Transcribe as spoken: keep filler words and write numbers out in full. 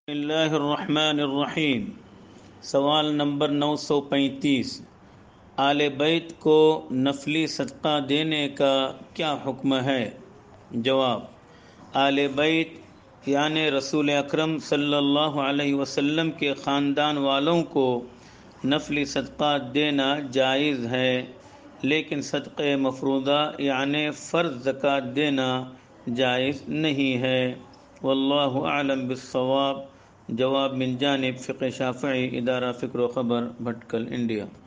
बिस्मिल्लाहिर्रहमानिर्रहीम। सवाल नंबर नौ सौ पैंतीस। आले बैत को नफली सदका देने का क्या हुक्म है? जवाब, आले बैत यानी रसूल अकरम सल्लल्लाहु अलैहि वसल्लम के ख़ानदान वालों को नफली सदका देना जायज़ है, लेकिन सदक़े मफ़रूज़ा यानी फ़र्ज़ ज़कात देना जायज़ नहीं है। वल्लाहु आलम बिस्सवाब। जवाब मिन जानिब फ़िक़्ह शाफ़िई, इदारा फ़िक्र व ख़बर, भटकल, इंडिया।